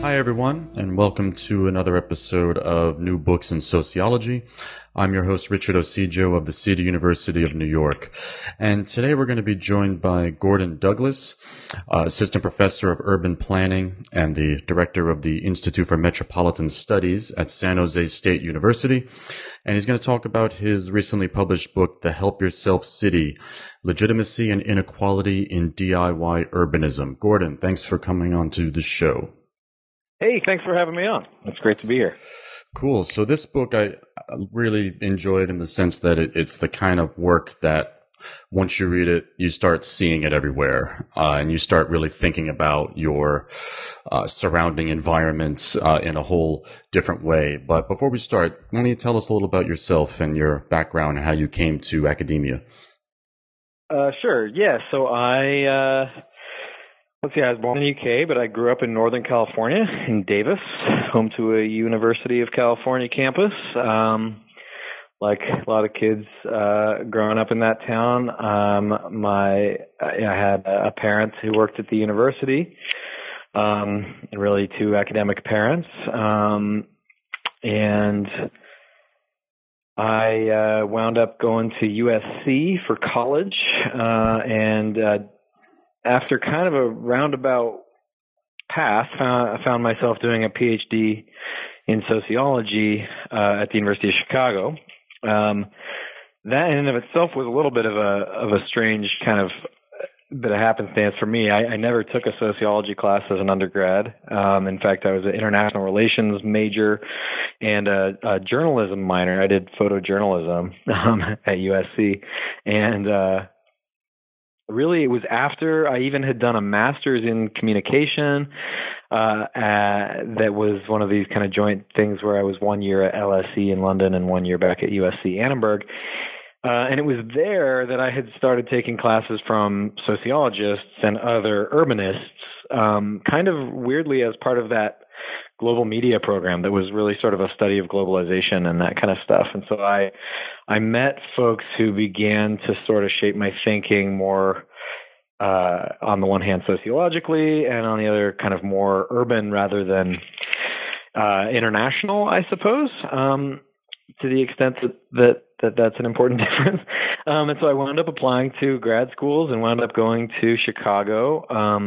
Hi, everyone, and welcome to another episode of New Books in Sociology. I'm your host, Richard Osijo of the City University of New York. And today we're going to be joined by Gordon Douglas, Assistant Professor of Urban Planning and the Director of the Institute for Metropolitan Studies at San Jose State University. And he's going to talk about his recently published book, The Help Yourself City, Legitimacy and Inequality in DIY Urbanism. Gordon, thanks for coming on to the show. Hey, thanks for having me on. It's great to be here. Cool. So this book I really enjoyed in the sense that it's the kind of work that once you read it, you start seeing it everywhere, and you start really thinking about your surrounding environments in a whole different way. But before we start, why don't you tell us a little about yourself and your background and how you came to academia? Sure. Yeah. So Let's see, I was born in the UK, but I grew up in Northern California, in Davis, home to a University of California campus. Like a lot of kids growing up in that town, I had a parent who worked at the university, and really two academic parents. And I wound up going to USC for college, and after kind of a roundabout path, I found myself doing a PhD in sociology at the University of Chicago. That in and of itself was a little bit of a strange kind of bit of happenstance for me. I never took a sociology class as an undergrad. In fact, I was an international relations major and a journalism minor. I did photojournalism at USC, and really, it was after I even had done a master's in communication. That was one of these kind of joint things where I was 1 year at LSE in London and 1 year back at USC Annenberg. And it was there that I had started taking classes from sociologists and other urbanists, kind of weirdly as part of that global media program that was really sort of a study of globalization and that kind of stuff. And so I met folks who began to sort of shape my thinking more, on the one hand sociologically, and on the other kind of more urban rather than international, I suppose, to the extent that's an important difference. And so I wound up applying to grad schools and wound up going to Chicago,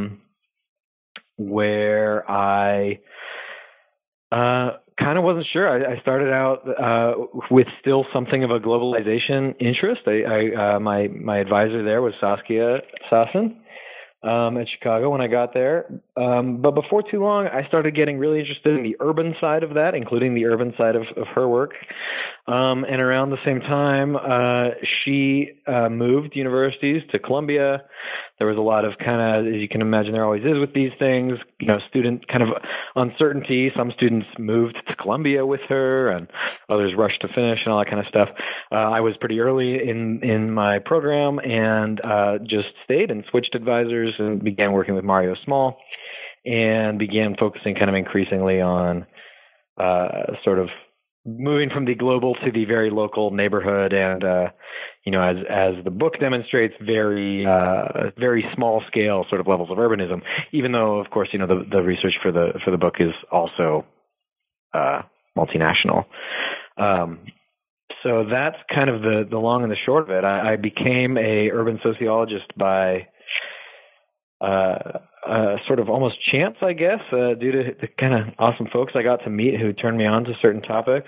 where I kind of wasn't sure. I started out with still something of a globalization interest. My advisor there was Saskia Sassen at Chicago when I got there. But before too long, I started getting really interested in the urban side of that, including the urban side of her work. And around the same time, she moved universities to Columbia. There was a lot of kind of, as you can imagine, there always is with these things, student kind of uncertainty. Some students moved to Columbia with her and others rushed to finish and all that kind of stuff. I was pretty early in my program and just stayed and switched advisors and began working with Mario Small and began focusing kind of increasingly on sort of moving from the global to the very local neighborhood, and as the book demonstrates, very small scale sort of levels of urbanism. Even though, of course, the research for the book is also multinational. So that's kind of the long and the short of it. I became a urban sociologist by sort of almost chance, I guess, due to the kind of awesome folks I got to meet who turned me on to certain topics.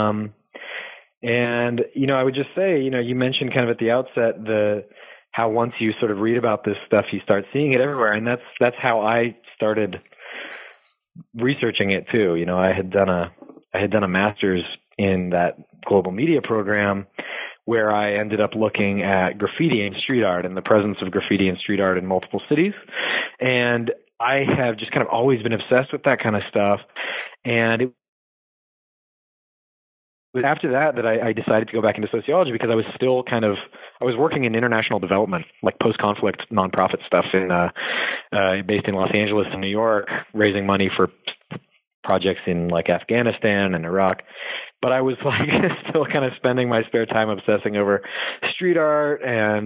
And, I would just say, you mentioned kind of at the outset how once you sort of read about this stuff, you start seeing it everywhere. And that's how I started researching it too. I had done a master's in that global media program where I ended up looking at graffiti and street art and the presence of graffiti and street art in multiple cities. And I have just kind of always been obsessed with that kind of stuff. And it was after that I decided to go back into sociology, because I was still I was working in international development, like post-conflict nonprofit stuff based in Los Angeles and New York, raising money for projects in like Afghanistan and Iraq. But I was still kind of spending my spare time obsessing over street art and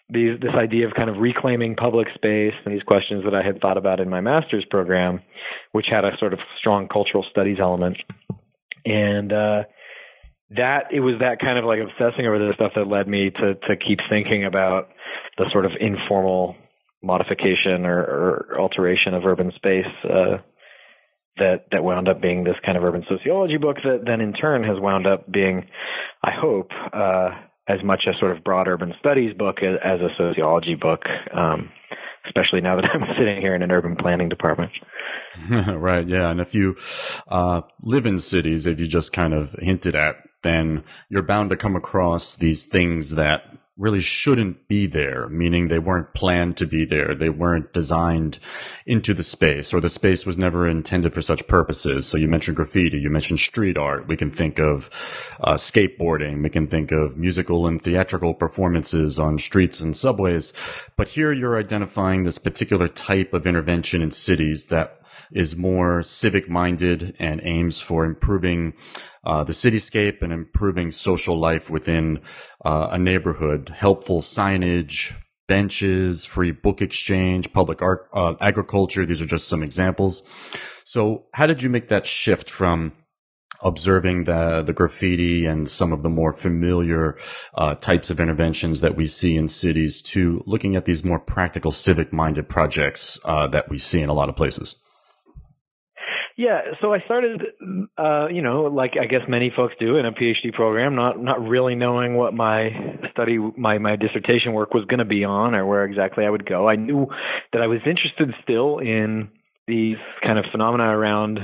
this idea of kind of reclaiming public space and these questions that I had thought about in my master's program, which had a sort of strong cultural studies element. And that it was that kind of like obsessing over this stuff that led me to keep thinking about the sort of informal modification or alteration of urban space that wound up being this kind of urban sociology book that then in turn has wound up being, I hope, as much a sort of broad urban studies book as a sociology book, especially now that I'm sitting here in an urban planning department. Right, yeah. And if you live in cities, if you just kind of hinted at, then you're bound to come across these things that really shouldn't be there, meaning they weren't planned to be there. They weren't designed into the space, or the space was never intended for such purposes. So you mentioned graffiti, you mentioned street art. We can think of skateboarding. We can think of musical and theatrical performances on streets and subways. But here you're identifying this particular type of intervention in cities that is more civic minded and aims for improving the cityscape and improving social life within a neighborhood. Helpful signage, benches, free book exchange, public art, agriculture. These are just some examples. So how did you make that shift from observing the graffiti and some of the more familiar types of interventions that we see in cities to looking at these more practical civic minded projects that we see in a lot of places? Yeah, so I started, like I guess many folks do in a PhD program, not really knowing what my study, my dissertation work was going to be on or where exactly I would go. I knew that I was interested still in these kind of phenomena around,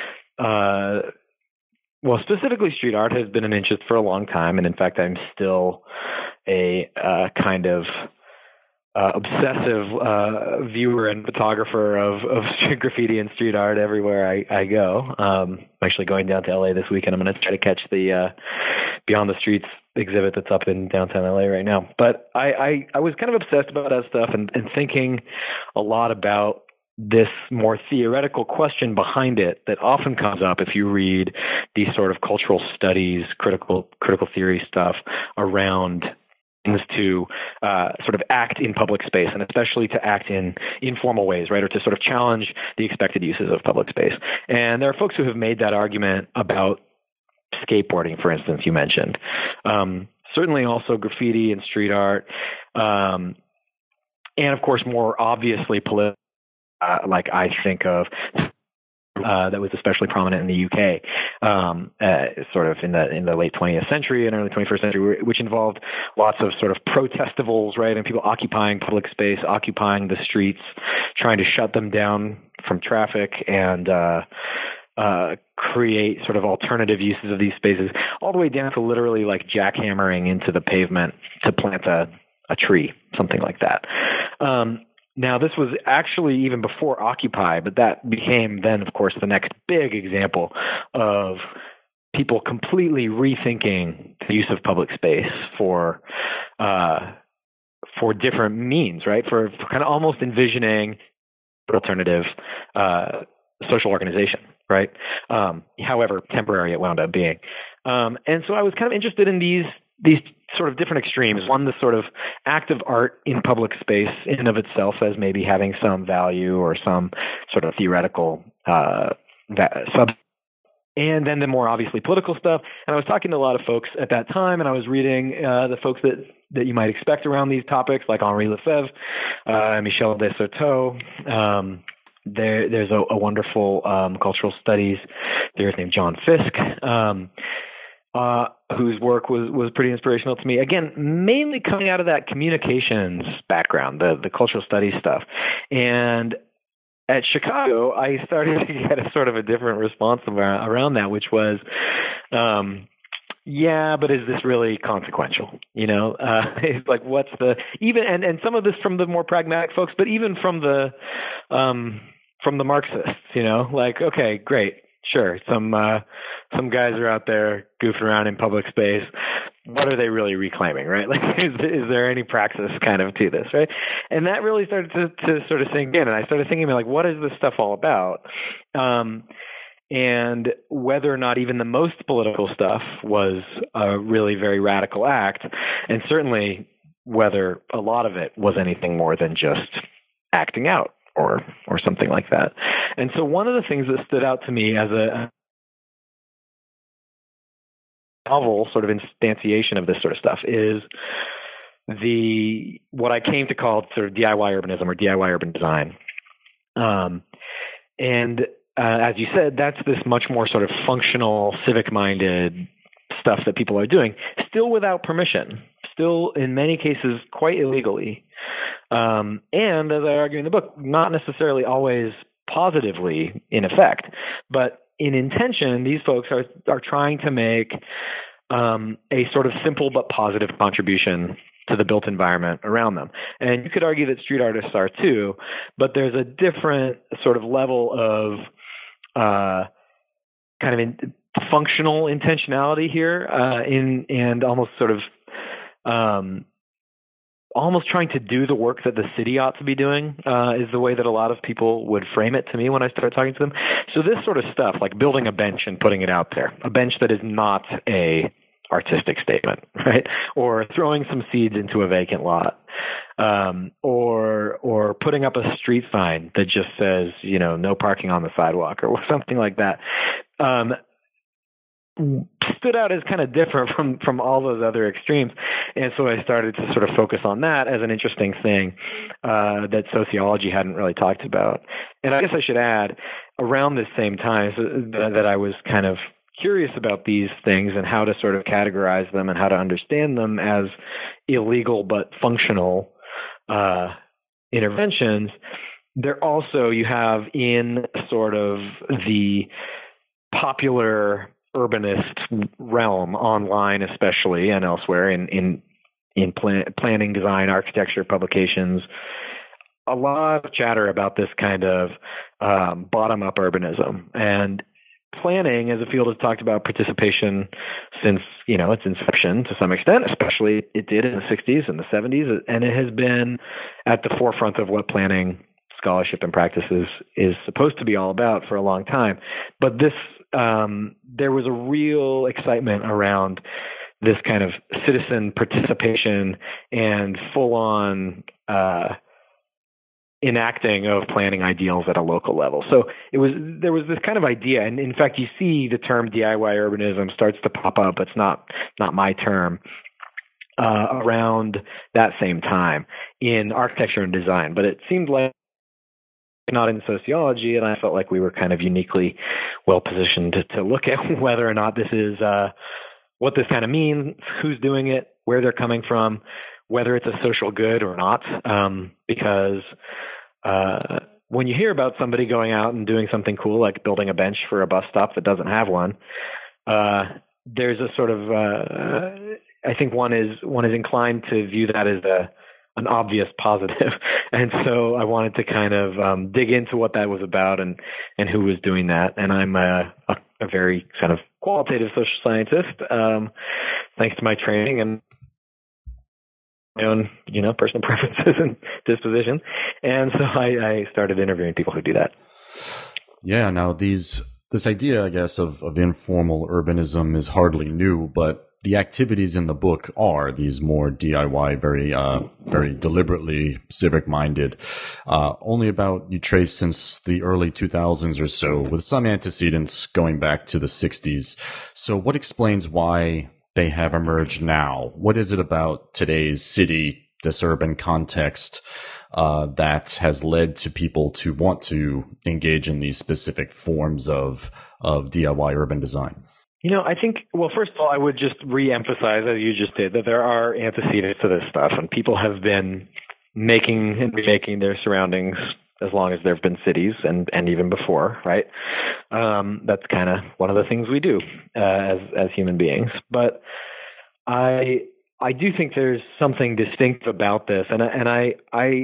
specifically street art has been an interest for a long time, and in fact, I'm still a kind of obsessive viewer and photographer of graffiti and street art everywhere I go. I'm actually going down to LA this weekend. I'm going to try to catch the Beyond the Streets exhibit that's up in downtown LA right now. But I was kind of obsessed about that stuff and thinking a lot about this more theoretical question behind it that often comes up if you read these sort of cultural studies, critical theory stuff around things to sort of act in public space, and especially to act in informal ways, right, or to sort of challenge the expected uses of public space. And there are folks who have made that argument about skateboarding, for instance, you mentioned. Certainly also graffiti and street art, and of course more obviously political, like I think of that was especially prominent in the UK, sort of in the late 20th century and early 21st century, which involved lots of sort of protestivals, right, and people occupying public space, occupying the streets, trying to shut them down from traffic and create sort of alternative uses of these spaces, all the way down to literally like jackhammering into the pavement to plant a tree, something like that. Now, this was actually even before Occupy, but that became then, of course, the next big example of people completely rethinking the use of public space for different means, right? For kind of almost envisioning alternative social organization, right? However temporary it wound up being. And so I was kind of interested in these sort of different extremes. One, the sort of act of art in public space in and of itself as maybe having some value or some sort of theoretical and then the more obviously political stuff. And I was talking to a lot of folks at that time, and I was reading the folks that you might expect around these topics, like Henri Lefebvre, Michel Desserteaux. There's a wonderful cultural studies theorist named John Fisk, whose work was pretty inspirational to me. Again, mainly coming out of that communications background, the cultural studies stuff. And at Chicago, I started to get a sort of a different response around that, which was, yeah, but is this really consequential? It's like, what's and some of this from the more pragmatic folks, but even from the Marxists, like, okay, great. Sure, some guys are out there goofing around in public space. What are they really reclaiming, right? Like, is there any praxis kind of to this, right? And that really started to sort of sink in, and I started thinking, like, what is this stuff all about? And whether or not even the most political stuff was a really very radical act, and certainly whether a lot of it was anything more than just acting out or something like that. And so one of the things that stood out to me as a novel sort of instantiation of this sort of stuff is what I came to call sort of DIY urbanism or DIY urban design. As you said, that's this much more sort of functional, civic-minded stuff that people are doing, still without permission, still in many cases quite illegally. And as I argue in the book, not necessarily always positively in effect, but in intention, these folks are trying to make a sort of simple but positive contribution to the built environment around them. And you could argue that street artists are too, but there's a different sort of level of functional intentionality here, and almost sort of almost trying to do the work that the city ought to be doing is the way that a lot of people would frame it to me when I started talking to them. So this sort of stuff, like building a bench and putting it out there, a bench that is not a artistic statement, right? Or throwing some seeds into a vacant lot, or putting up a street sign that just says, no parking on the sidewalk or something like that, stood out as kind of different from all those other extremes. And so I started to sort of focus on that as an interesting thing that sociology hadn't really talked about. And I guess I should add, around this same time that I was kind of curious about these things and how to sort of categorize them and how to understand them as illegal but functional interventions, there also you have in sort of the popular urbanist realm, online especially and elsewhere in planning, design, architecture publications, a lot of chatter about this kind of bottom-up urbanism. And planning as a field has talked about participation since, its inception to some extent, especially it did in the 60s and the 70s, and it has been at the forefront of what planning scholarship and practices is supposed to be all about for a long time. But this, there was a real excitement around this kind of citizen participation and full-on enacting of planning ideals at a local level. So there was this kind of idea, and in fact, you see the term DIY urbanism starts to pop up. It's not my term. Around that same time in architecture and design, but it seemed like not in sociology, and I felt like we were kind of uniquely well positioned to look at whether or not this is what this kind of means, who's doing it, where they're coming from, whether it's a social good or not, because when you hear about somebody going out and doing something cool like building a bench for a bus stop that doesn't have one, there's a sort of I think one is inclined to view that as an obvious positive, and so I wanted to kind of dig into what that was about and who was doing that. And I'm a very kind of qualitative social scientist, thanks to my training and my own, personal preferences and disposition. And so I started interviewing people who do that. Yeah. Now this idea, I guess, of informal urbanism is hardly new, but the activities in the book are these more DIY, very deliberately civic-minded. Only you trace since the early 2000s or so, with some antecedents going back to the 60s. So what explains why they have emerged now? What is it about today's city, this urban context, that has led to people to want to engage in these specific forms of DIY urban design? I think, well, first of all, I would just re-emphasize, as you just did, that there are antecedents to this stuff, and people have been making and remaking their surroundings as long as there have been cities and even before, right? That's kind of one of the things we do as human beings. But I do think there's something distinct about this, and I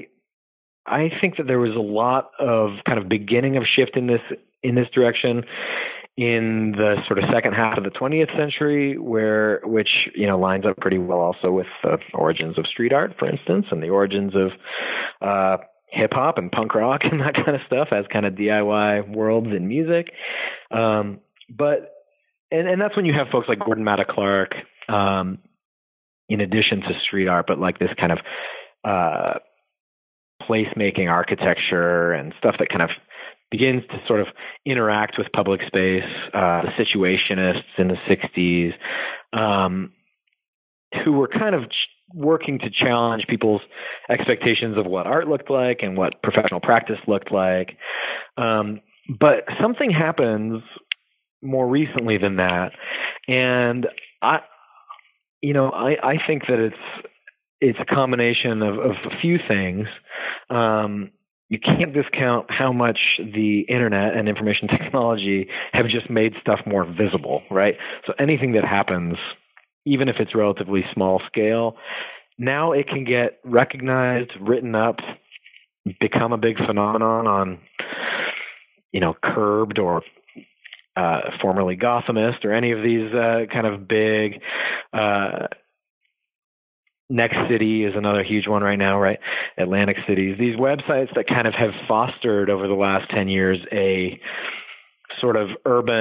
think that there was a lot of kind of beginning of shift in this direction in the sort of second half of the 20th century, which lines up pretty well also with the origins of street art, for instance, and the origins of hip hop and punk rock and that kind of stuff as kind of DIY worlds in music. But that's when you have folks like Gordon Matta Clark, in addition to street art, but like this kind of place-making architecture and stuff that kind of begins to sort of interact with public space. The Situationists in the 60s, who were kind of working to challenge people's expectations of what art looked like and what professional practice looked like. But something happens more recently than that, and I think that it's a combination of a few things. You can't discount how much the internet and information technology have just made stuff more visible, right? So anything that happens, even if it's relatively small scale, now it can get recognized, written up, become a big phenomenon on, Curbed or formerly Gothamist or any of these kind of big. Next City is another huge one right now, right? Atlantic Cities. These websites that kind of have fostered over the last 10 years a sort of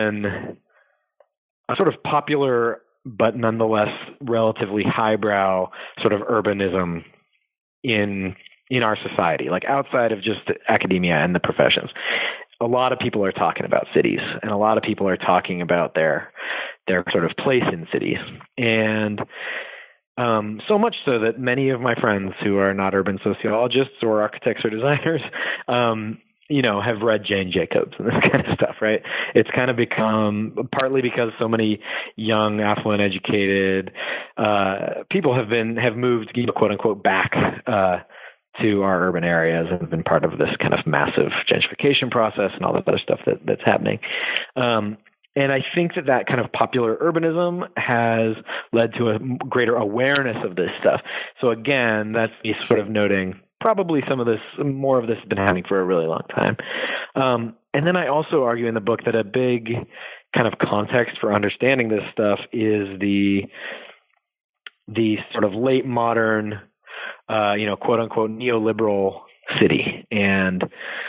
popular, but nonetheless relatively highbrow sort of urbanism in our society, like outside of just academia and the professions. A lot of people are talking about cities, and a lot of people are talking about their sort of place in cities. And so much so that many of my friends who are not urban sociologists or architects or designers, have read Jane Jacobs and this kind of stuff, right? It's kind of become, partly because so many young, affluent, educated people have moved, quote unquote, back to our urban areas and have been part of this kind of massive gentrification process and all that other stuff that's happening. And I think that kind of popular urbanism has led to a greater awareness of this stuff. So again, that's me sort of noting probably more of this has been happening for a really long time. And then I also argue in the book that a big kind of context for understanding this stuff is the sort of late modern, quote unquote, neoliberal city and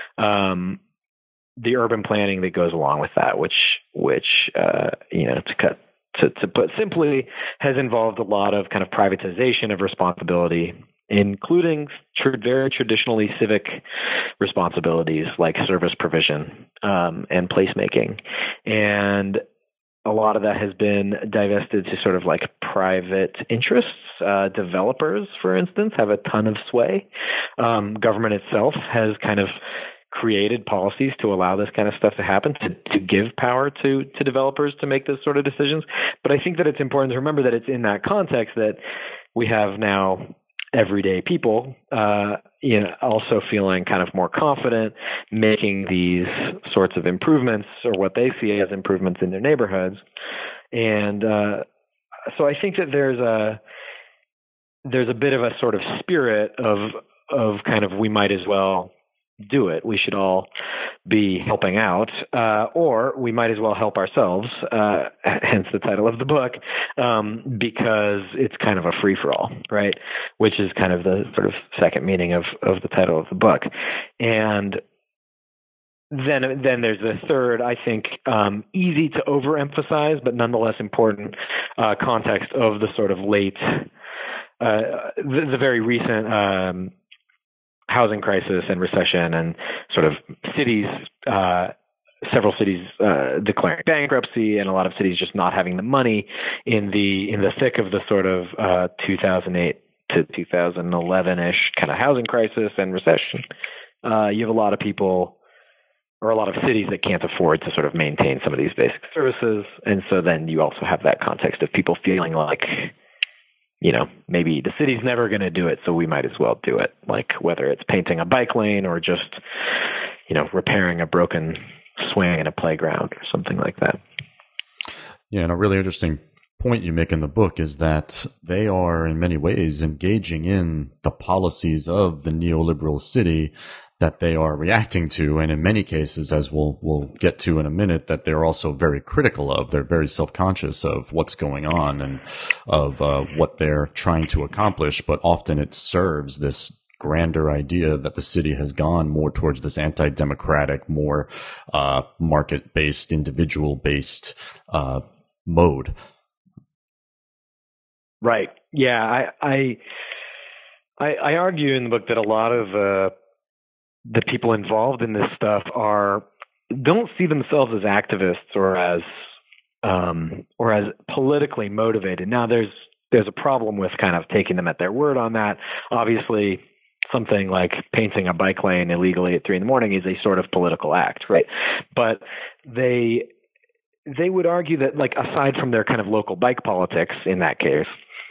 the urban planning that goes along with that, which to put simply, has involved a lot of kind of privatization of responsibility, including very traditionally civic responsibilities like service provision and placemaking. And a lot of that has been divested to sort of like private interests. Developers, for instance, have a ton of sway. Government itself has kind of created policies to allow this kind of stuff to happen, to give power to developers to make those sort of decisions. But I think that it's important to remember that it's in that context that we have now everyday people, also feeling kind of more confident making these sorts of improvements or what they see as improvements in their neighborhoods. And so I think that there's a bit of a sort of spirit of kind of, we might as well do it. We should all be helping out, or we might as well help ourselves, hence the title of the book, because it's kind of a free-for-all, right? Which is kind of the sort of second meaning of the title of the book. And then there's the third, I think, easy to overemphasize, but nonetheless important context of the sort of late, the very recent housing crisis and recession, and sort of cities, several cities declaring bankruptcy, and a lot of cities just not having the money in the thick of the sort of 2008 to 2011-ish kind of housing crisis and recession. You have a lot of people, or a lot of cities, that can't afford to sort of maintain some of these basic services, and so then you also have that context of people feeling like, maybe the city's never going to do it, so we might as well do it. Like whether it's painting a bike lane or just, repairing a broken swing in a playground or something like that. Yeah, and a really interesting point you make in the book is that they are in many ways engaging in the policies of the neoliberal city that they are reacting to, and in many cases, as we'll get to in a minute, that they're also very critical of. They're very self-conscious of what's going on and of what they're trying to accomplish, but often it serves this grander idea that the city has gone more towards this anti-democratic, more market-based, individual-based mode. Right. Yeah, I argue in the book that a lot of the people involved in this stuff don't see themselves as activists or as politically motivated. Now, there's a problem with kind of taking them at their word on that. Obviously, something like painting a bike lane illegally at 3 a.m. is a sort of political act, right? But they would argue that, like, aside from their kind of local bike politics in that case,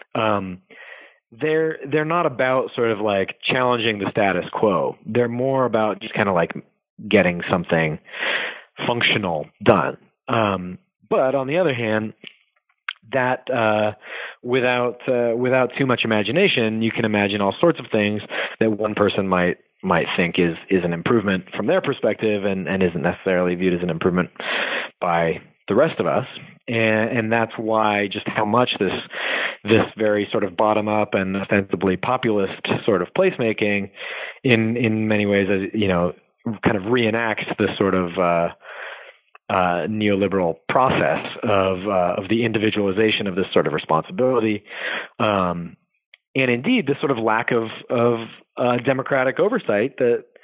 they're not about sort of like challenging the status quo. They're more about just kind of like getting something functional done. But on the other hand, that without too much imagination, you can imagine all sorts of things that one person might think is an improvement from their perspective and isn't necessarily viewed as an improvement by the rest of us. And that's why just how much this very sort of bottom up and ostensibly populist sort of placemaking in many ways, as you know, kind of reenacts this sort of neoliberal process of the individualization of this sort of responsibility, and indeed this sort of lack of democratic oversight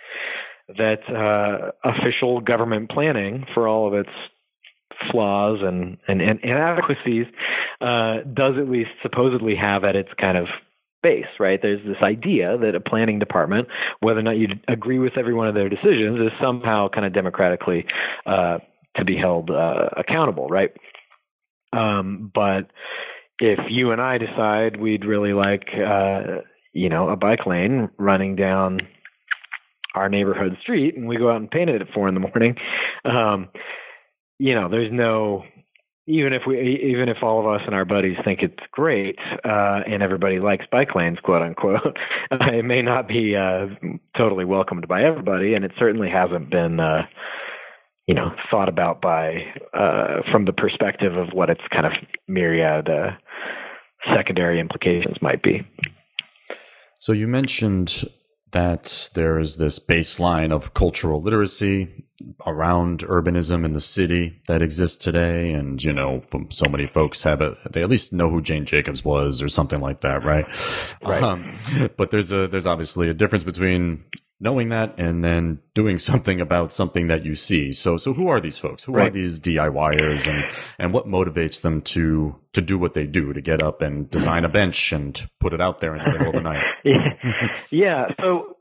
that official government planning, for all of its flaws and inadequacies, does at least supposedly have at its kind of base, right? There's this idea that a planning department, whether or not you agree with every one of their decisions, is somehow kind of democratically to be held accountable, right? But if you and I decide we'd really like, a bike lane running down our neighborhood street, and we go out and paint it at 4 a.m, there's no, even if all of us and our buddies think it's great, and everybody likes bike lanes, quote unquote, it may not be totally welcomed by everybody, and it certainly hasn't been thought about from the perspective of what its kind of myriad secondary implications might be. So you mentioned that there is this baseline of cultural literacy around urbanism in the city that exists today. And, so many folks they at least know who Jane Jacobs was or something like that, right? Right. But there's obviously a difference between knowing that and then doing something about something that you see. So who are these folks? Who Right. are these DIYers, and what motivates them to do what they do, to get up and design a bench and put it out there in the middle of the night? Yeah. So,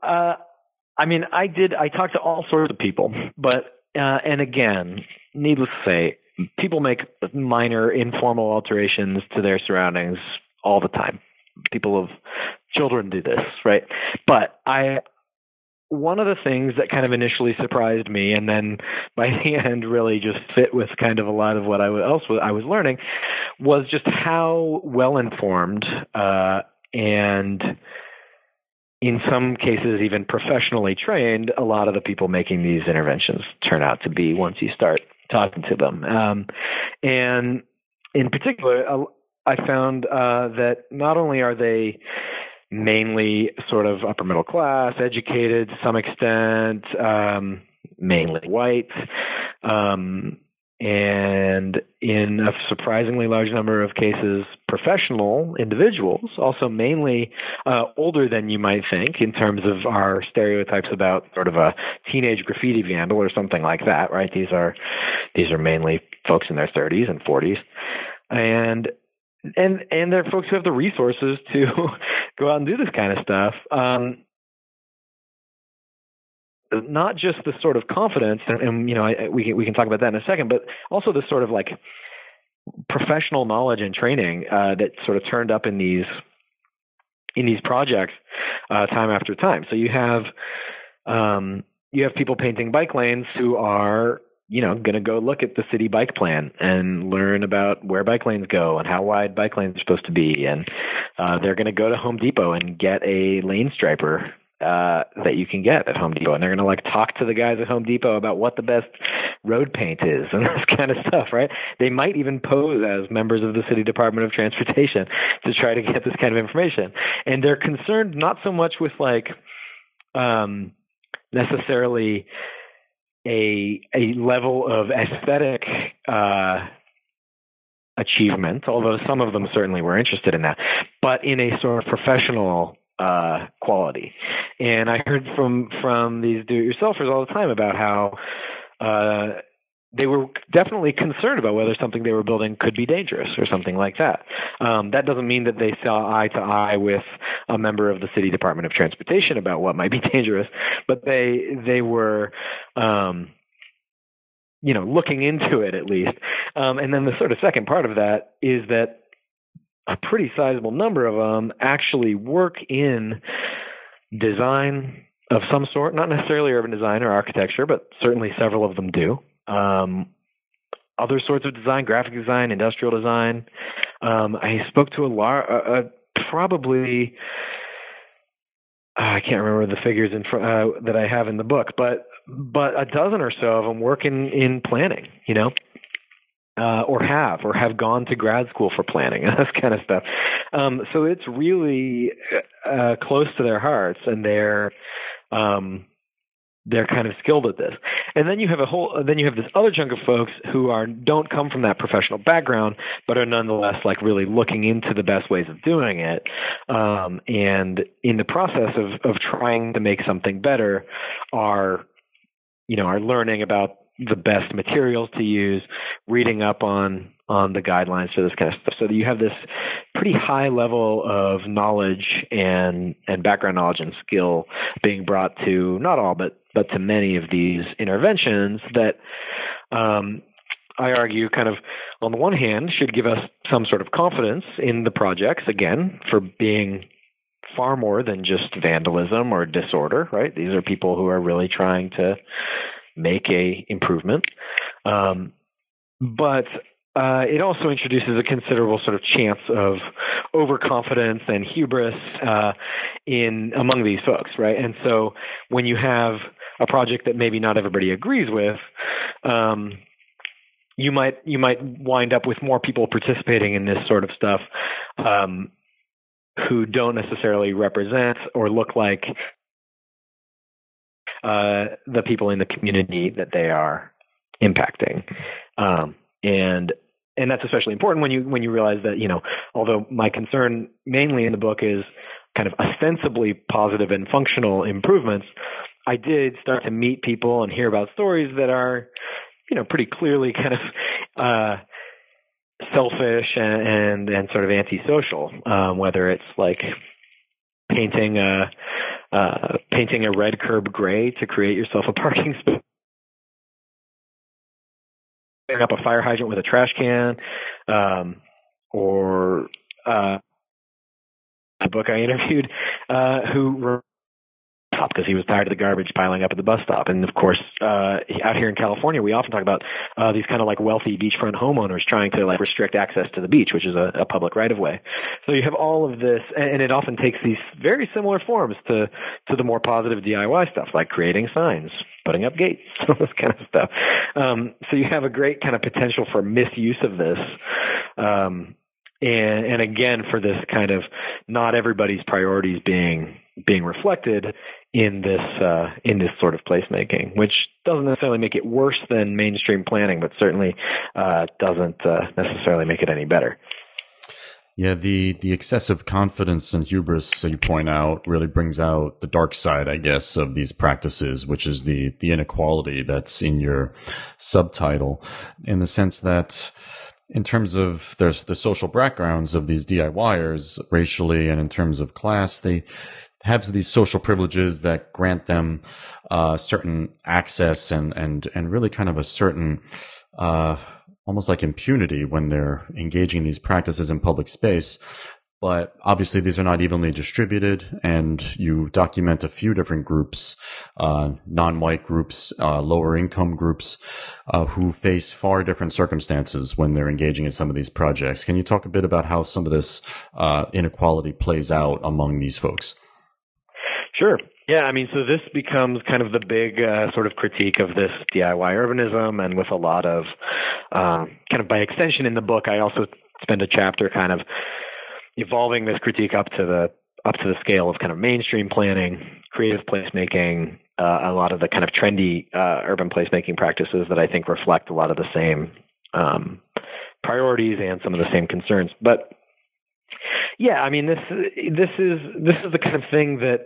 I talked to all sorts of people, but, and again, needless to say, people make minor informal alterations to their surroundings all the time. Children do this, right? But one of the things that kind of initially surprised me, and then by the end really just fit with kind of a lot of what I was learning, was just how well informed and in some cases even professionally trained a lot of the people making these interventions turn out to be once you start talking to them. And in particular, I found that not only are they mainly sort of upper middle class, educated to some extent, mainly white, and in a surprisingly large number of cases, professional individuals, also mainly older than you might think in terms of our stereotypes about sort of a teenage graffiti vandal or something like that, right? These are mainly folks in their 30s and 40s. And they're folks who have the resources to go out and do this kind of stuff. Not just the sort of confidence, and we can talk about that in a second, but also the sort of like professional knowledge and training that sort of turned up in these projects time after time. So you have people painting bike lanes who are going to go look at the city bike plan and learn about where bike lanes go and how wide bike lanes are supposed to be. And they're going to go to Home Depot and get a lane striper that you can get at Home Depot. And they're going to talk to the guys at Home Depot about what the best road paint is and this kind of stuff, right? They might even pose as members of the City Department of Transportation to try to get this kind of information. And they're concerned not so much with necessarily a level of aesthetic achievement, although some of them certainly were interested in that, but in a sort of professional quality. And I heard from these do-it-yourselfers all the time about how they were definitely concerned about whether something they were building could be dangerous or something like that. That doesn't mean that they saw eye to eye with a member of the City Department of Transportation about what might be dangerous, but they were, looking into it at least. And then the sort of second part of that is that a pretty sizable number of them actually work in design of some sort, not necessarily urban design or architecture, but certainly several of them do. Other sorts of design, graphic design, industrial design. I spoke to probably, I can't remember the figures that I have in the book, but a dozen or so of them work in planning, or have gone to grad school for planning and this kind of stuff. So it's really close to their hearts, and they're kind of skilled at this. And then you have this other chunk of folks who don't come from that professional background, but are nonetheless like really looking into the best ways of doing it. And in the process of trying to make something better are learning about the best materials to use, reading up on the guidelines for this kind of stuff. So that you have this pretty high level of knowledge and background knowledge and skill being brought to not all, but to many of these interventions that I argue kind of, on the one hand, should give us some sort of confidence in the projects, again, for being far more than just vandalism or disorder, right? These are people who are really trying to make a improvement. But it also introduces a considerable sort of chance of overconfidence and hubris among these folks, right? And so when you have a project that maybe not everybody agrees with, you might wind up with more people participating in this sort of stuff who don't necessarily represent or look like the people in the community that they are impacting. And that's especially important when you realize that, although my concern mainly in the book is kind of ostensibly positive and functional improvements, I did start to meet people and hear about stories that are, pretty clearly kind of selfish and sort of antisocial, whether it's like painting a red curb gray to create yourself a parking space, up a fire hydrant with a trash can, or a book I interviewed who because he was tired of the garbage piling up at the bus stop. And of course, out here in California, we often talk about these kind of like wealthy beachfront homeowners trying to like restrict access to the beach, which is a public right of way. So you have all of this, and it often takes these very similar forms to the more positive DIY stuff, like creating signs, putting up gates, all this kind of stuff. So you have a great kind of potential for misuse of this. And again, for this kind of not everybody's priorities being reflected in this sort of placemaking, which doesn't necessarily make it worse than mainstream planning, but certainly doesn't necessarily make it any better. Yeah, the excessive confidence and hubris, so you point out, really brings out the dark side, I guess, of these practices, which is the inequality that's in your subtitle, in the sense that in terms of there's the social backgrounds of these DIYers racially and in terms of class, they have these social privileges that grant them certain access and really kind of a certain almost like impunity when they're engaging in these practices in public space. But obviously these are not evenly distributed, and you document a few different groups, non-white groups, lower income groups, who face far different circumstances when they're engaging in some of these projects. Can you talk a bit about how some of this inequality plays out among these folks? Sure. Yeah, I mean, so this becomes kind of the big sort of critique of this DIY urbanism, and with a lot of kind of by extension in the book, I also spend a chapter kind of evolving this critique up to the scale of kind of mainstream planning, creative placemaking, a lot of the kind of trendy urban placemaking practices that I think reflect a lot of the same priorities and some of the same concerns. But yeah, I mean, this is the kind of thing that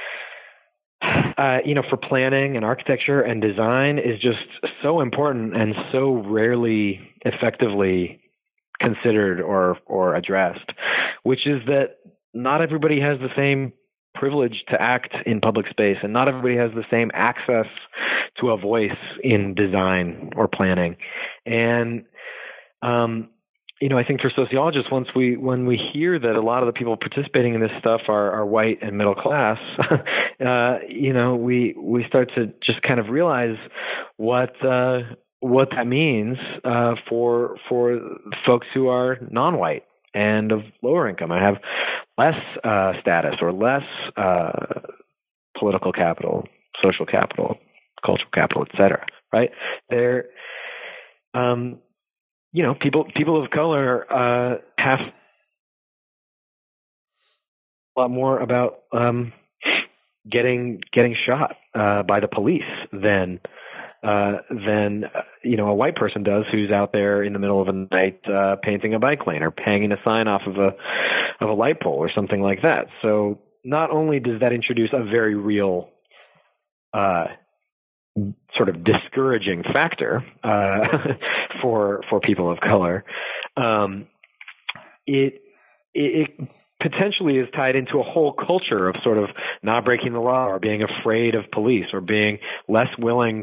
for planning and architecture and design is just so important and so rarely effectively considered or addressed, which is that not everybody has the same privilege to act in public space, and not everybody has the same access to a voice in design or planning. And I think for sociologists, when we hear that a lot of the people participating in this stuff are white and middle class, we start to just kind of realize what that means for folks who are non-white and of lower income and have less status or less political capital, social capital, cultural capital, et cetera. Right? They're people of color have a lot more about getting shot by the police than a white person does who's out there in the middle of the night painting a bike lane or hanging a sign off of a light pole or something like that. So not only does that introduce a very real sort of discouraging factor for people of color, it potentially is tied into a whole culture of sort of not breaking the law or being afraid of police or being less willing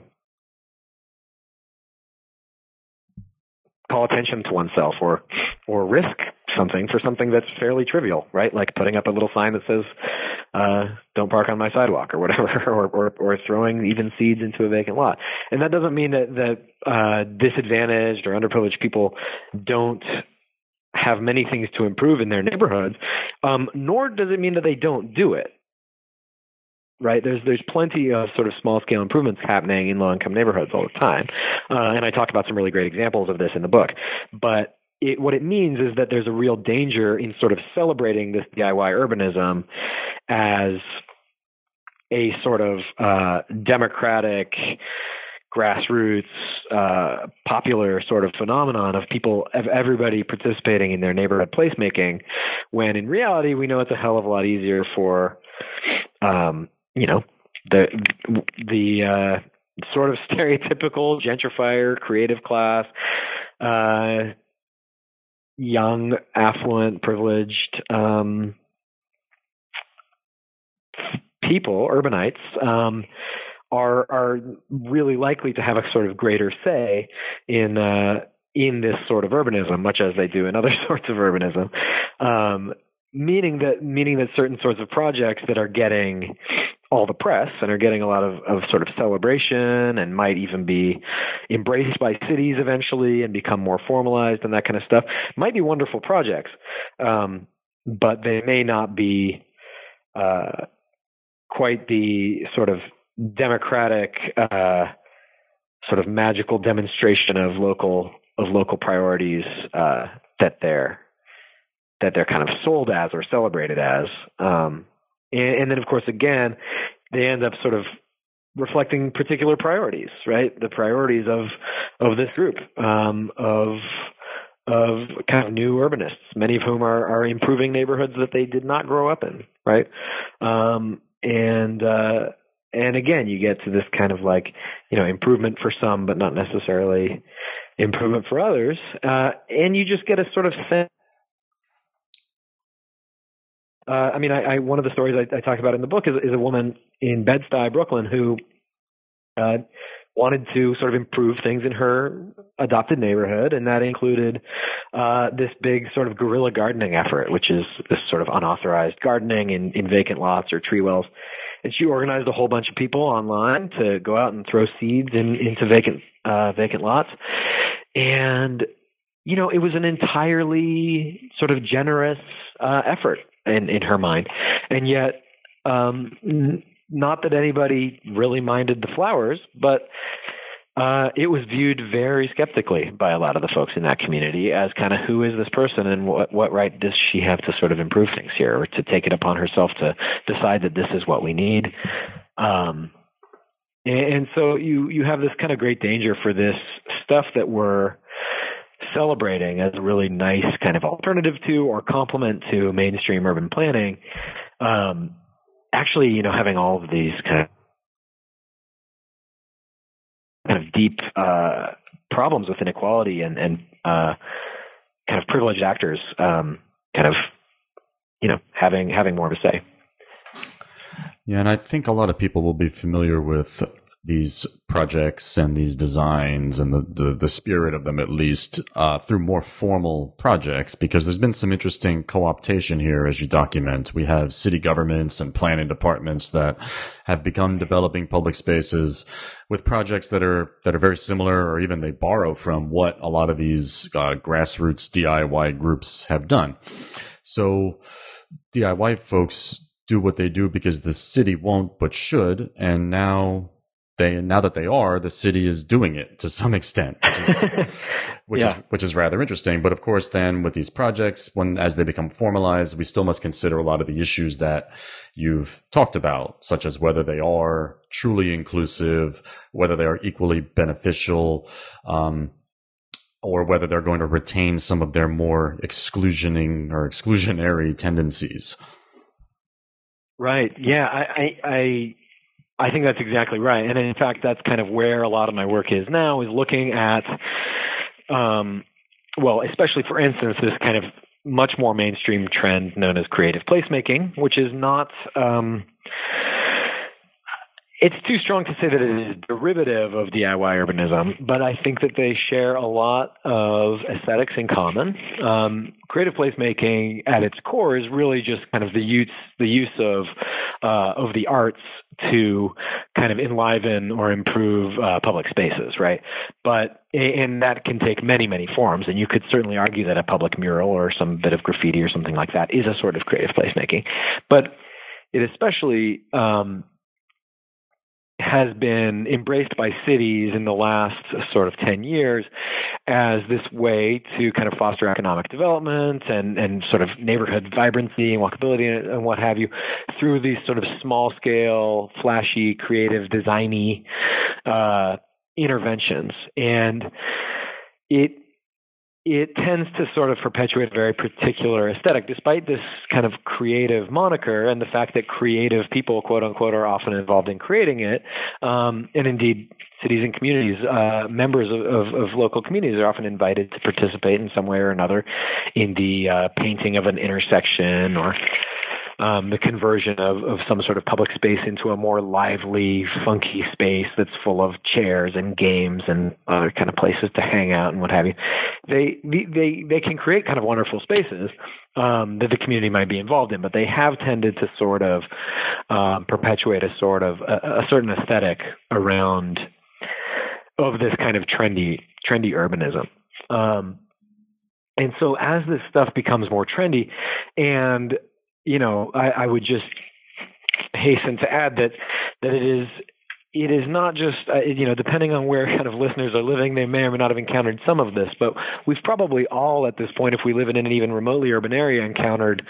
to call attention to oneself or risk something for something that's fairly trivial, right? Like putting up a little sign that says, don't park on my sidewalk or whatever, or throwing even seeds into a vacant lot. And that doesn't mean that disadvantaged or underprivileged people don't have many things to improve in their neighborhoods, nor does it mean that they don't do it. Right? There's plenty of sort of small scale improvements happening in low income neighborhoods all the time. And I talk about some really great examples of this in the book. But what it means is that there's a real danger in sort of celebrating this DIY urbanism as a sort of democratic, grassroots, popular sort of phenomenon of everybody participating in their neighborhood placemaking, when in reality we know it's a hell of a lot easier for the sort of stereotypical gentrifier, creative class, young, affluent, privileged people, urbanites, are really likely to have a sort of greater say in this sort of urbanism, much as they do in other sorts of urbanism. Meaning that certain sorts of projects that are getting all the press and are getting a lot of sort of celebration and might even be embraced by cities eventually and become more formalized and that kind of stuff might be wonderful projects, but they may not be quite the sort of democratic sort of magical demonstration of local priorities that they're kind of sold as or celebrated as. And then, of course, again, they end up sort of reflecting particular priorities, right? The priorities of this group, of kind of new urbanists, many of whom are improving neighborhoods that they did not grow up in, right? And again, you get to this kind of like, improvement for some, but not necessarily improvement for others. And you just get a sort of sense. One of the stories I talk about in the book is a woman in Bed-Stuy, Brooklyn, who wanted to sort of improve things in her adopted neighborhood, and that included this big sort of guerrilla gardening effort, which is this sort of unauthorized gardening in vacant lots or tree wells. And she organized a whole bunch of people online to go out and throw seeds into vacant lots. And, it was an entirely sort of generous effort in her mind. And yet, not that anybody really minded the flowers, but it was viewed very skeptically by a lot of the folks in that community as kind of, who is this person and what right does she have to sort of improve things here, or to take it upon herself to decide that this is what we need. And so you have this kind of great danger for this stuff that we're celebrating as a really nice kind of alternative to or complement to mainstream urban planning, actually, having all of these kind of deep problems with inequality and kind of privileged actors having more to say. Yeah, and I think a lot of people will be familiar with these projects and these designs and the spirit of them, at least, through more formal projects, because there's been some interesting co-optation here as you document. We have city governments and planning departments that have begun developing public spaces with projects that are very similar, or even they borrow from what a lot of these grassroots DIY groups have done. So DIY folks do what they do because the city won't but should, and now that they are, the city is doing it to some extent, which is rather interesting. But of course, then with these projects, as they become formalized, we still must consider a lot of the issues that you've talked about, such as whether they are truly inclusive, whether they are equally beneficial, or whether they're going to retain some of their more exclusionary tendencies. Right. Yeah. I think that's exactly right. And in fact, that's kind of where a lot of my work is now, is looking at, especially for instance, this kind of much more mainstream trend known as creative placemaking, which is not, it's too strong to say that it is derivative of DIY urbanism, but I think that they share a lot of aesthetics in common. Creative placemaking at its core is really just kind of the use of the arts to kind of enliven or improve public spaces, right? And that can take many, many forms. And you could certainly argue that a public mural or some bit of graffiti or something like that is a sort of creative placemaking. But it especially has been embraced by cities in the last sort of 10 years as this way to kind of foster economic development and sort of neighborhood vibrancy and walkability and what have you through these sort of small scale, flashy, creative, designy interventions. And it tends to sort of perpetuate a very particular aesthetic, despite this kind of creative moniker and the fact that creative people, quote unquote, are often involved in creating it. And indeed, cities and communities, members of local communities are often invited to participate in some way or another in the painting of an intersection or the conversion of some sort of public space into a more lively, funky space that's full of chairs and games and other kind of places to hang out and what have you. They can create kind of wonderful spaces that the community might be involved in, but they have tended to sort of perpetuate a certain aesthetic around of this kind of trendy urbanism. And so as this stuff becomes more trendy, and I would just hasten to add that it is not just, depending on where kind of listeners are living, they may or may not have encountered some of this, but we've probably all at this point, if we live in an even remotely urban area, encountered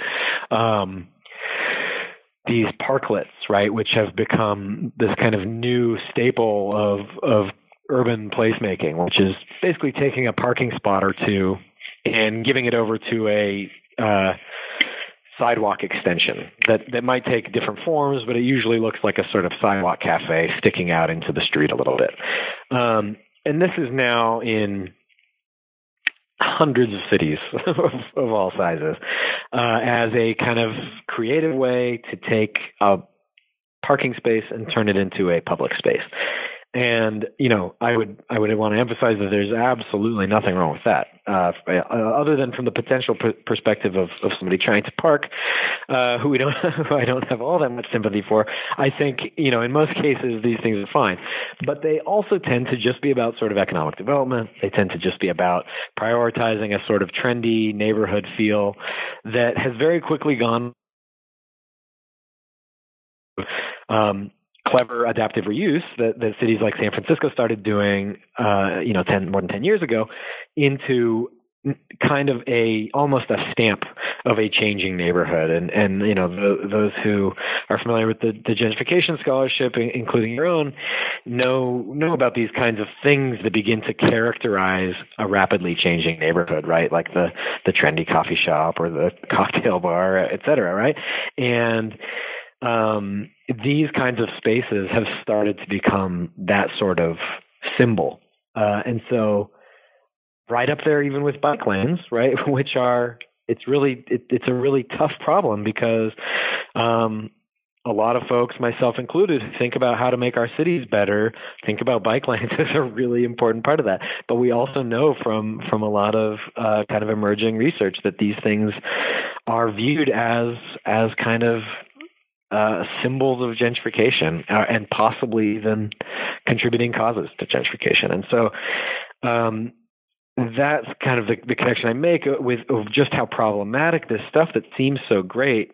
these parklets, right, which have become this kind of new staple of urban placemaking, which is basically taking a parking spot or two and giving it over to a sidewalk extension that might take different forms, but it usually looks like a sort of sidewalk cafe sticking out into the street a little bit. And this is now in hundreds of cities of all sizes as a kind of creative way to take a parking space and turn it into a public space. And, I would want to emphasize that there's absolutely nothing wrong with that, other than from the potential perspective of somebody trying to park, who I don't have all that much sympathy for. I think, in most cases, these things are fine, but they also tend to just be about sort of economic development. They tend to just be about prioritizing a sort of trendy neighborhood feel that has very quickly gone, clever adaptive reuse that cities like San Francisco started doing, more than 10 years ago, into kind of almost a stamp of a changing neighborhood. And those who are familiar with the gentrification scholarship, including your own, know about these kinds of things that begin to characterize a rapidly changing neighborhood, right? Like the trendy coffee shop or the cocktail bar, et cetera, right? And these kinds of spaces have started to become that sort of symbol. And so right up there even with bike lanes, right, which are, it's a really tough problem because a lot of folks, myself included, think about how to make our cities better, think about bike lanes as a really important part of that. But we also know from a lot of kind of emerging research that these things are viewed as kind of symbols of gentrification and possibly even contributing causes to gentrification. And so that's kind of the connection I make with just how problematic this stuff that seems so great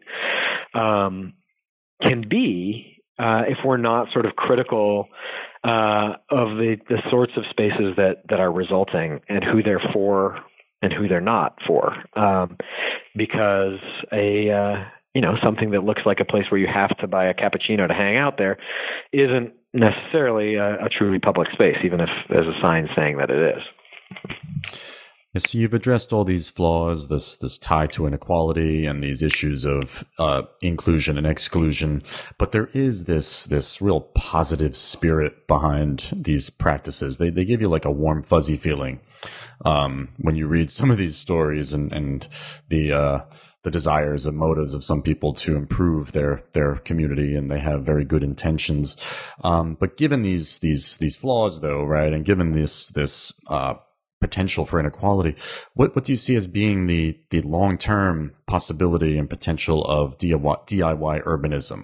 can be if we're not sort of critical of the sorts of spaces that are resulting and who they're for and who they're not for. Because something that looks like a place where you have to buy a cappuccino to hang out there isn't necessarily a truly public space, even if there's a sign saying that it is. Yes, so you've addressed all these flaws, this tie to inequality and these issues of inclusion and exclusion, but there is this real positive spirit behind these practices. They give you like a warm, fuzzy feeling when you read some of these stories and the desires and motives of some people to improve their community, and they have very good intentions. But given these flaws, though, right, and given this potential for inequality, what do you see as being the long-term possibility and potential of DIY urbanism?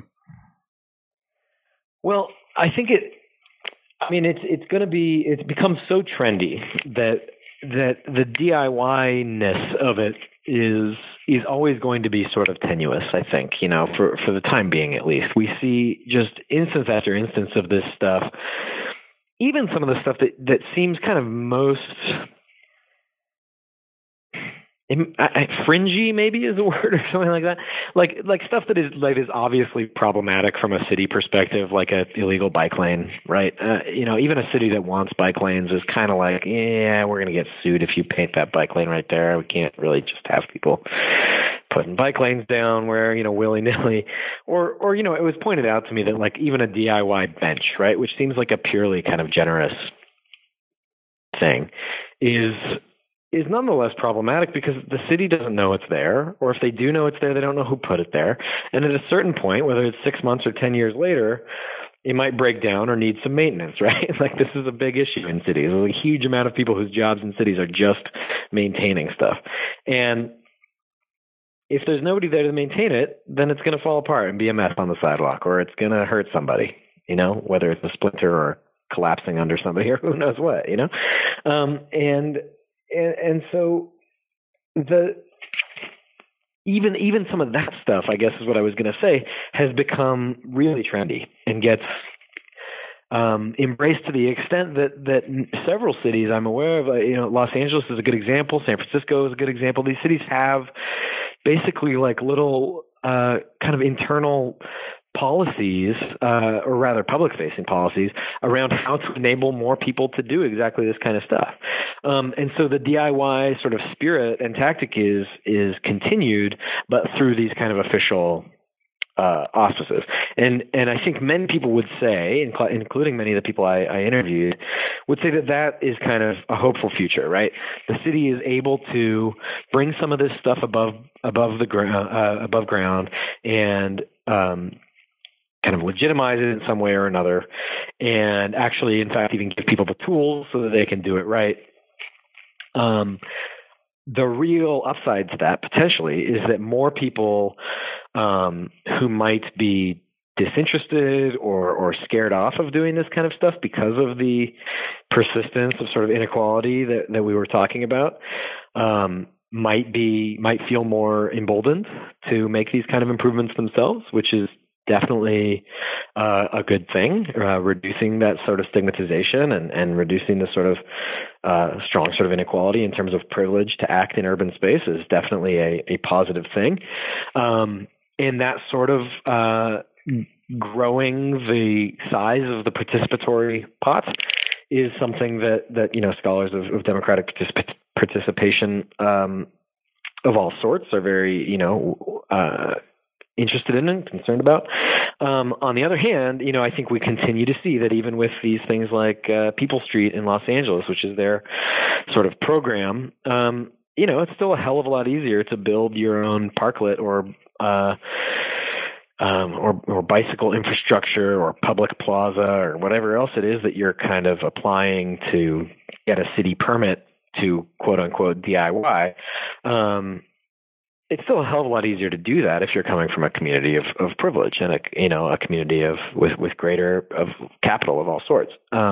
Well, I think it's become so trendy that the DIY-ness of it is always going to be sort of tenuous, I think, for the time being at least. We see just instance after instance of this stuff. Even some of the stuff that seems kind of most fringy, maybe is a word, or something like that. Like stuff that is obviously problematic from a city perspective, like a illegal bike lane, right? Even a city that wants bike lanes is kind of like, yeah, we're going to get sued if you paint that bike lane right there. We can't really just have people putting bike lanes down where, willy-nilly, or it was pointed out to me that like even a DIY bench, right, which seems like a purely kind of generous thing, is nonetheless problematic because the city doesn't know it's there, or if they do know it's there, they don't know who put it there. And at a certain point, whether it's 6 months or 10 years later, it might break down or need some maintenance, right? Like this is a big issue in cities. There's a huge amount of people whose jobs in cities are just maintaining stuff. And if there's nobody there to maintain it, then it's going to fall apart and be a mess on the sidewalk, or it's going to hurt somebody, whether it's a splinter or collapsing under somebody or who knows what, and so even some of that stuff, I guess is what I was going to say, has become really trendy and gets embraced to the extent that several cities I'm aware of, Los Angeles is a good example, San Francisco is a good example. These cities have basically like little kind of internal policies, or rather public-facing policies, around how to enable more people to do exactly this kind of stuff. And so the DIY sort of spirit and tactic is continued, but through these kind of official auspices. And I think many people would say, including many of the people I interviewed, would say that is kind of a hopeful future, right? The city is able to bring some of this stuff above ground and kind of legitimize it in some way or another, and actually, in fact, even give people the tools so that they can do it right. The real upside to that, potentially, is that more people who might be disinterested or scared off of doing this kind of stuff because of the persistence of sort of inequality that we were talking about, might feel more emboldened to make these kind of improvements themselves, which is definitely a good thing. Reducing that sort of stigmatization and reducing the sort of strong sort of inequality in terms of privilege to act in urban space is definitely a positive thing. And that sort of growing the size of the participatory pots is something that scholars of democratic participation of all sorts are very interested in and concerned about. On the other hand, I think we continue to see that even with these things like People Street in Los Angeles, which is their sort of program, it's still a hell of a lot easier to build your own parklet or bicycle infrastructure or public plaza or whatever else it is that you're kind of applying to get a city permit to quote unquote DIY. It's still a hell of a lot easier to do that if you're coming from a community of privilege and a community with greater of capital of all sorts.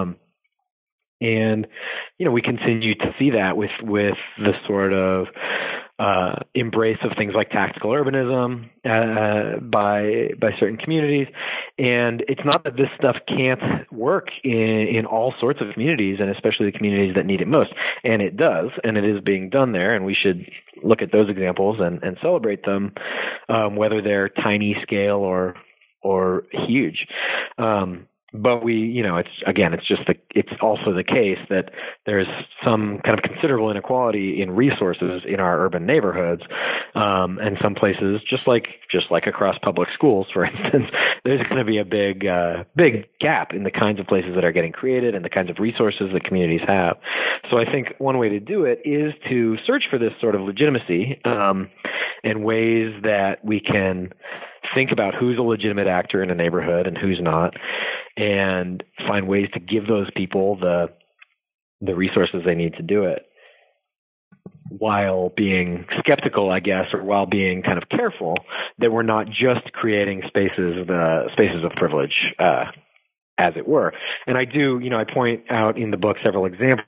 And we continue to see that with the sort of embrace of things like tactical urbanism by certain communities. And it's not that this stuff can't work in all sorts of communities, and especially the communities that need it most. And it does, and it is being done there. And we should look at those examples and celebrate them, whether they're tiny scale or huge. But it's also the case that there's some kind of considerable inequality in resources in our urban neighborhoods, and some places, just like across public schools, for instance, there's going to be a big gap in the kinds of places that are getting created and the kinds of resources that communities have. So I think one way to do it is to search for this sort of legitimacy, and ways that we can think about who's a legitimate actor in a neighborhood and who's not, and find ways to give those people the resources they need to do it, while being skeptical, I guess, or while being kind of careful that we're not just creating spaces of privilege, as it were. And I do, I point out in the book several examples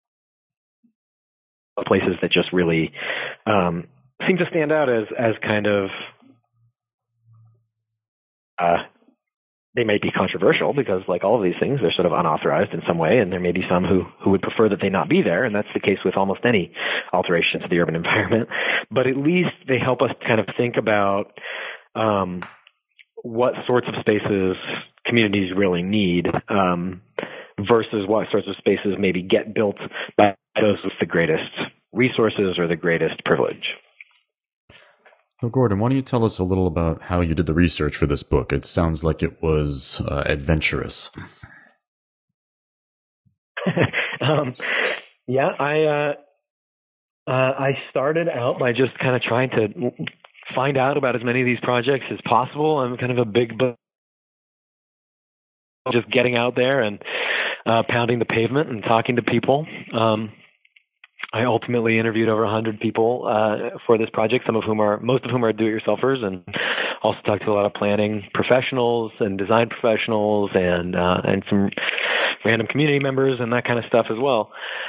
of places that just really seem to stand out as kind of they may be controversial because, like all of these things, they're sort of unauthorized in some way, and there may be some who would prefer that they not be there, and that's the case with almost any alteration to the urban environment. But at least they help us kind of think about what sorts of spaces communities really need, versus what sorts of spaces maybe get built by those with the greatest resources or the greatest privilege. So, Gordon, why don't you tell us a little about how you did the research for this book? It sounds like it was adventurous. I started out by just kind of trying to find out about as many of these projects as possible. I'm kind of a big book, just getting out there and pounding the pavement and talking to people. I ultimately interviewed over 100 people for this project, most of whom are do-it-yourselfers, and also talked to a lot of planning professionals and design professionals and some random community members and that kind of stuff as well.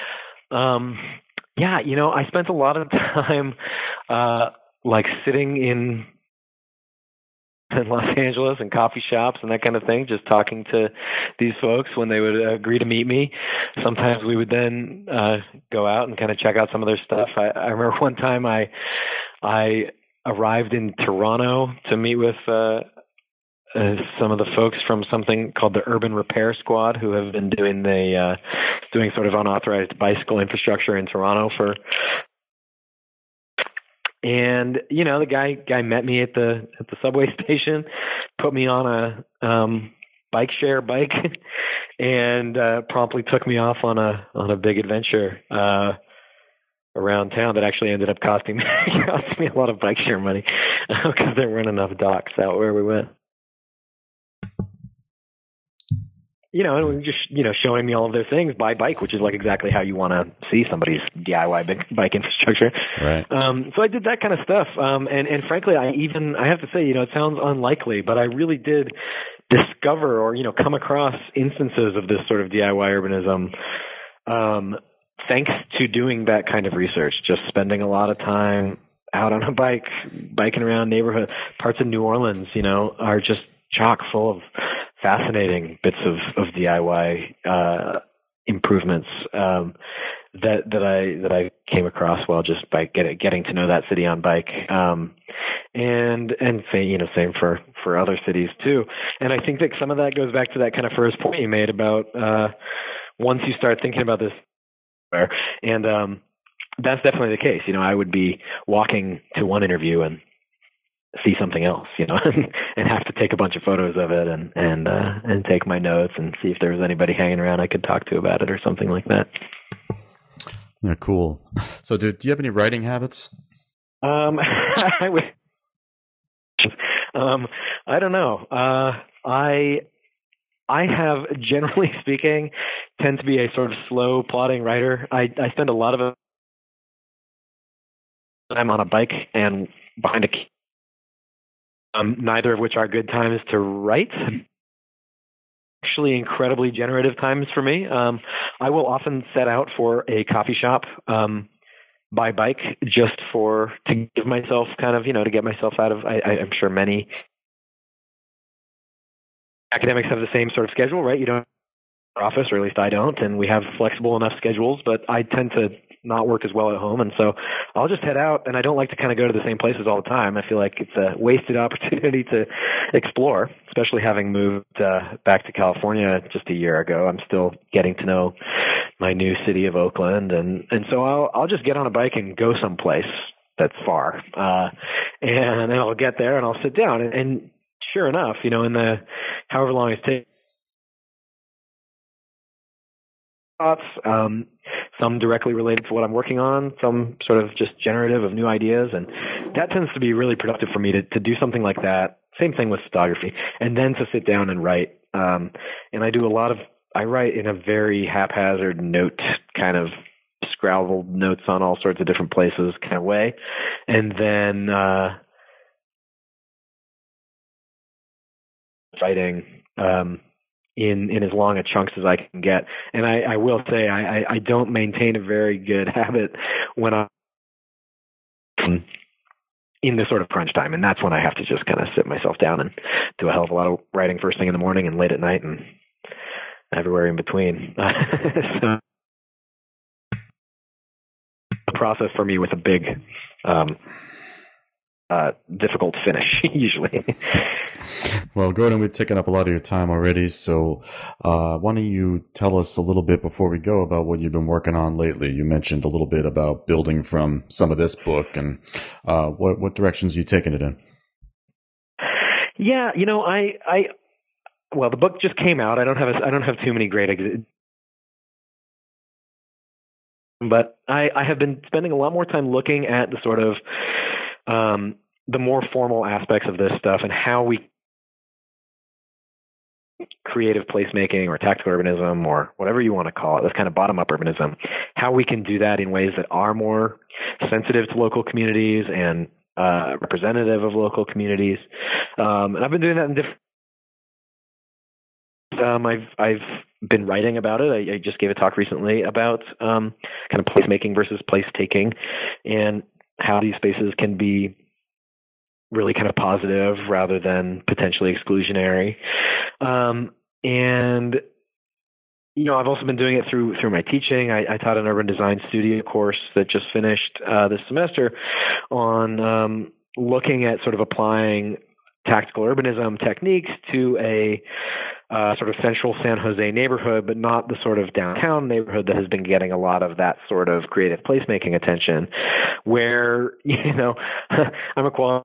I spent a lot of time sitting in Los Angeles and coffee shops and that kind of thing, just talking to these folks when they would agree to meet me. Sometimes we would then go out and kind of check out some of their stuff. I remember one time I arrived in Toronto to meet with some of the folks from something called the Urban Repair Squad, who have been doing sort of unauthorized bicycle infrastructure in Toronto for. And the guy met me at the subway station, put me on a bike share bike, and promptly took me off on a big adventure around town that actually ended up costing me a lot of bike share money because there weren't enough docks out where we went. And just, showing me all of those things by bike, which is like exactly how you want to see somebody's DIY bike infrastructure. Right. So I did that kind of stuff. And frankly, I have to say, it sounds unlikely, but I really did discover or, come across instances of this sort of DIY urbanism, thanks to doing that kind of research, just spending a lot of time out on a bike, biking around neighborhood parts of New Orleans, are just chock full of fascinating bits of DIY improvements that I came across while just by getting to know that city on bike, and same for other cities too. And I think that some of that goes back to that kind of first point you made about once you start thinking about this, and that's definitely the case. I would be walking to one interview and see something else, and have to take a bunch of photos of it and take my notes and see if there was anybody hanging around I could talk to about it or something like that. Yeah, cool. So do you have any writing habits? I don't know. I have, generally speaking, tend to be a sort of slow, plodding writer. I spend a lot of time on a bike and behind a key. Neither of which are good times to write. Actually, incredibly generative times for me. I will often set out for a coffee shop by bike just to give myself kind of, to get myself out of, I'm sure many academics have the same sort of schedule, right? You don't have an office, or at least I don't, and we have flexible enough schedules, but I tend to not work as well at home. And so I'll just head out, and I don't like to kind of go to the same places all the time. I feel like it's a wasted opportunity to explore, especially having moved back to California just a year ago. I'm still getting to know my new city of Oakland. And so I'll just get on a bike and go someplace that's far. And then I'll get there and I'll sit down. And sure enough, in the however long it takes, thoughts, some directly related to what I'm working on, some sort of just generative of new ideas. And that tends to be really productive for me to do something like that. Same thing with photography. And then to sit down and write. And I write in a very haphazard note, kind of scrawled notes on all sorts of different places kind of way. And then writing in as long a chunks as I can get. And I will say I don't maintain a very good habit when I'm in this sort of crunch time. And that's when I have to just kind of sit myself down and do a hell of a lot of writing first thing in the morning and late at night and everywhere in between. So the process for me with a big difficult finish usually. Well, Gordon, we've taken up a lot of your time already, so why don't you tell us a little bit before we go about what you've been working on lately? You mentioned a little bit about building from some of this book, and what directions are you taking it in? Yeah, well, the book just came out. I don't have too many great but I have been spending a lot more time looking at the sort of the more formal aspects of this stuff and how we creative placemaking or tactical urbanism or whatever you want to call it, this kind of bottom-up urbanism, how we can do that in ways that are more sensitive to local communities and representative of local communities. And I've been doing that in different I've been writing about it. I just gave a talk recently about kind of placemaking versus place taking and how these spaces can be really kind of positive rather than potentially exclusionary. And I've also been doing it through my teaching. I taught an urban design studio course that just finished this semester on looking at sort of applying tactical urbanism techniques to a sort of central San Jose neighborhood, but not the sort of downtown neighborhood that has been getting a lot of that sort of creative placemaking attention, where, I'm a qualified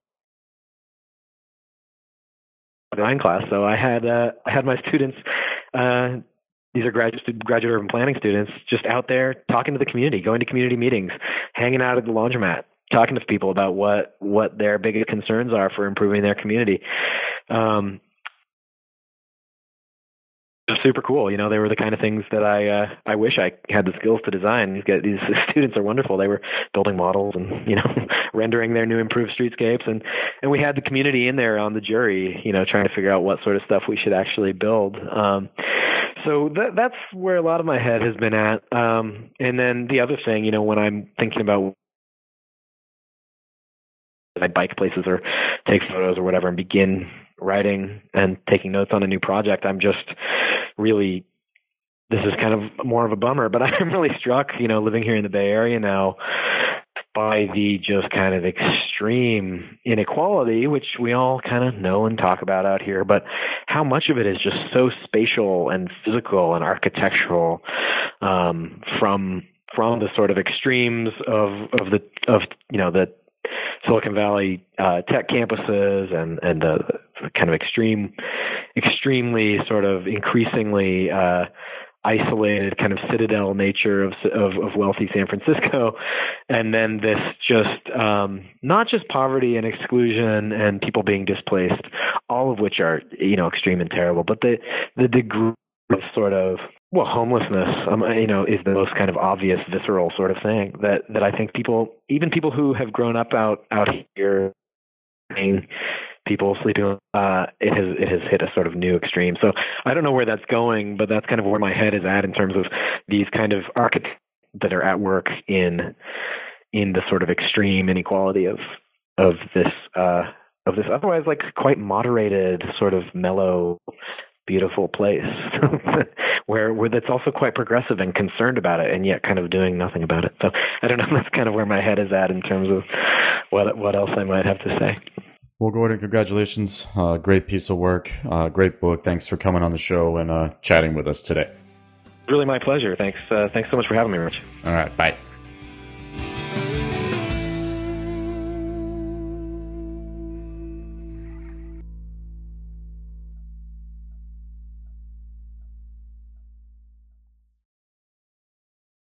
design class. So I had my students, these are graduate urban planning students, just out there talking to the community, going to community meetings, hanging out at the laundromat, talking to people about what their biggest concerns are for improving their community. Super cool. They were the kind of things that I wish I had the skills to design. These students are wonderful. They were building models and, rendering their new improved streetscapes. And we had the community in there on the jury, trying to figure out what sort of stuff we should actually build. So that's where a lot of my head has been at. And then the other thing, when I'm thinking about I bike places or take photos or whatever and begin writing and taking notes on a new project. I'm just really, this is kind of more of a bummer, but I'm really struck, living here in the Bay Area now, by the just kind of extreme inequality, which we all kind of know and talk about out here, but how much of it is just so spatial and physical and architectural, from the sort of extremes of the Silicon Valley tech campuses and the kind of extremely sort of increasingly isolated kind of citadel nature of wealthy San Francisco, and then this just not just poverty and exclusion and people being displaced, all of which are extreme and terrible, but the degree of sort of homelessness is the most kind of obvious visceral sort of thing that I think even people who have grown up out here, people sleeping, it has hit a sort of new extreme. So I don't know where that's going, but that's kind of where my head is at in terms of these kind of archetypes that are at work in the sort of extreme inequality of this otherwise like quite moderated, sort of mellow, beautiful place where that's also quite progressive and concerned about it, and yet kind of doing nothing about it. So I don't know. That's kind of where my head is at in terms of what else I might have to say. Well, Gordon, congratulations. Great piece of work. Great book. Thanks for coming on the show and chatting with us today. Really my pleasure. Thanks so much for having me, Rich. All right. Bye.